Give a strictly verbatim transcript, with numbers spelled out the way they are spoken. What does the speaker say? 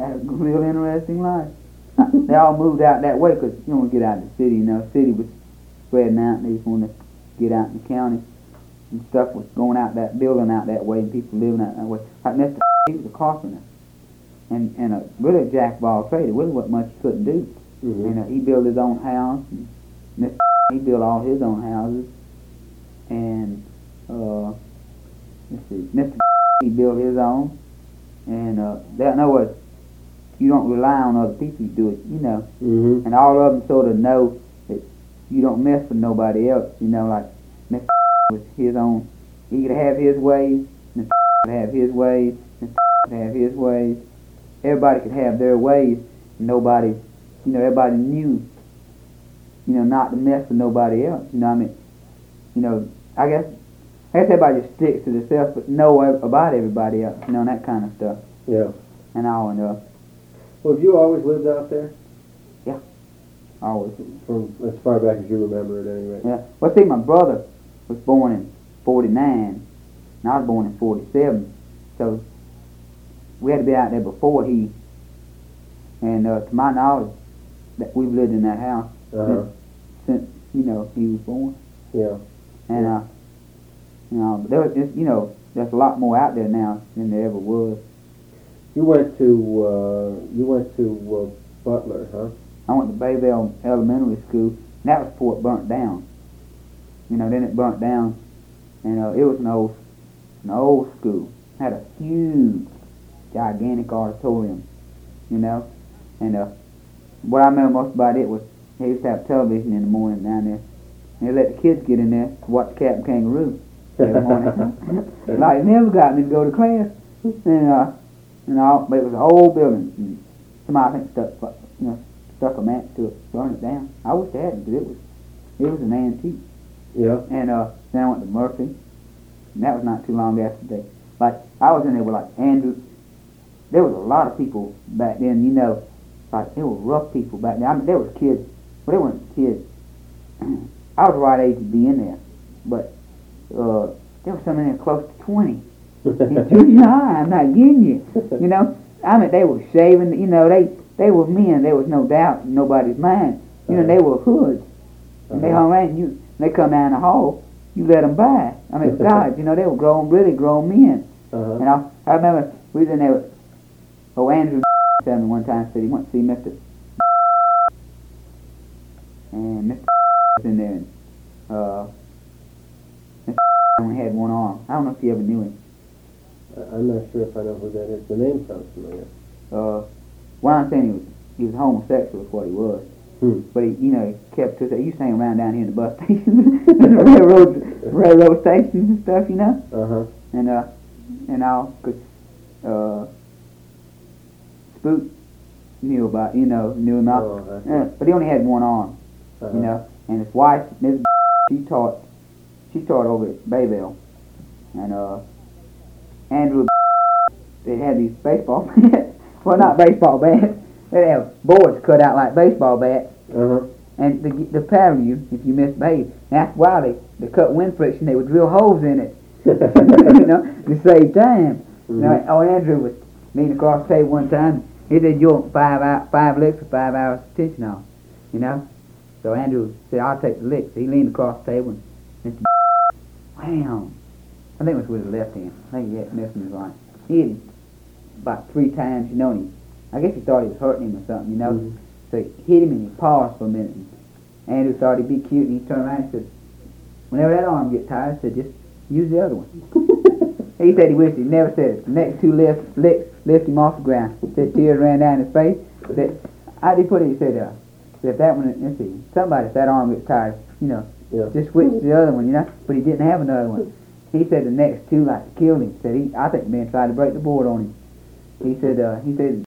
had a real interesting life. They all moved out that way because you don't want to get out of the city. You know, the city was spreading out, and they just wanted to get out in the county. And stuff was going out that building out that way, and people living out that way. Like Mister He was a carpenter, and and a really jack of all trades. There really wasn't much he couldn't do. Mm-hmm. And uh, he built his own house. And Mister He built all his own houses, and uh, let's see, Mister He built his own, and uh, that know what you don't rely on other people to do it, you know. Mm-hmm. And all of them sort of know that you don't mess with nobody else, you know. Like Mister was his own. He could have his ways. Mister could have his ways. Mister could have his ways. Everybody could have their ways. And nobody, you know, everybody knew, you know, not to mess with nobody else. You know what I mean? You know, I guess, I guess everybody just sticks to themselves, but know about everybody else, you know, and that kind of stuff. Yeah. And all and uh. Well, have you always lived out there? Yeah. Always. From as far back as you remember at any rate. Yeah. Well, see, my brother was born in forty-nine, and I was born in forty-seven, so we had to be out there before he. And uh, to my knowledge, that we've lived in that house Uh-huh. since, since you know he was born. Yeah. And uh, you know, but there was, it's, you know, there's a lot more out there now than there ever was. You went to uh, you went to uh, Butler, huh? I went to Bayville Elementary School, and that was before it burnt down. You know, then it burnt down, and uh, it was an old, an old school. Had a huge, gigantic auditorium, you know. And uh, what I remember most about it was they used to have television in the morning down there. And they let the kids get in there to watch Captain Kangaroo every morning. Like, it never got me to go to class. And uh, and all, but it was an old building. And somebody I think stuck, you know, stuck a match to it, burned it down. I wish they hadn't, because it was, it was an antique. Yeah. And uh, then I went to Murphy, and that was not too long after that. Like, I was in there with like Andrew. There was a lot of people back then, you know, like, there were rough people back then. I mean, there was kids, well, they weren't kids. I was the right age to be in there, but uh, there was some in there close to twenty. In junior high, I'm not getting you. You know, I mean, they were shaving, you know, they, they were men, there was no doubt in nobody's mind. You know, they were hoods. And they hung around, you, they come down the hall, you let them by. I mean, God, you know, they were grown, really grown men. Uh-huh. And I, I remember we was in there with, oh, Andrew said me one time, said he went to see Mister And Mister was in there, and uh, Mister only had one arm. I don't know if you ever knew him. I'm not sure if I know who that is. The name sounds familiar. Uh, well, I'm saying he was, he was homosexual is what he was. Hmm. But he, you know, he kept to that. He used to hang around down here in the bus stations, the railroad, railroad stations and stuff, you know. Uh-huh. And uh, and all, cause uh, Spook knew about, you know, knew him out. Oh, I see. Yeah, but he only had one arm, Uh-huh. you know. And his wife, Miss she taught, she taught over at Bayville, and uh, Andrew, they had these baseball bats. Well, not baseball bats. They have boards cut out like baseball bats. Uh-huh. And the the pattern you, if you misbehave, that's why they, they cut wind friction. They would drill holes in it, you know, to save time. Mm-hmm. You know, oh, Andrew was leaning across the table one time. He said, "You want five hour, five licks for five hours of attention on," you know. So Andrew said, "I'll take the licks." He leaned across the table and Mister Wham! I think it was with his left hand. I think he had missed him his right. He hit him about three times, you know, and he, I guess he thought he was hurting him or something, you know. Mm-hmm. So he hit him and he paused for a minute. And Andrew thought he'd be cute, and he turned around and said, "Whenever that arm gets tired," said, "just use the other one." He said he wished he never said it. The next two lift, lift, lift him off the ground. Said tears ran down his face. Said, how did he put it? He said, uh, if that one, let's see, somebody, if that arm gets tired, you know, Yeah. just switch to the other one, you know. But he didn't have another one. He said the next two like killed him. Said he, I think the man tried to break the board on him. He said, uh, he said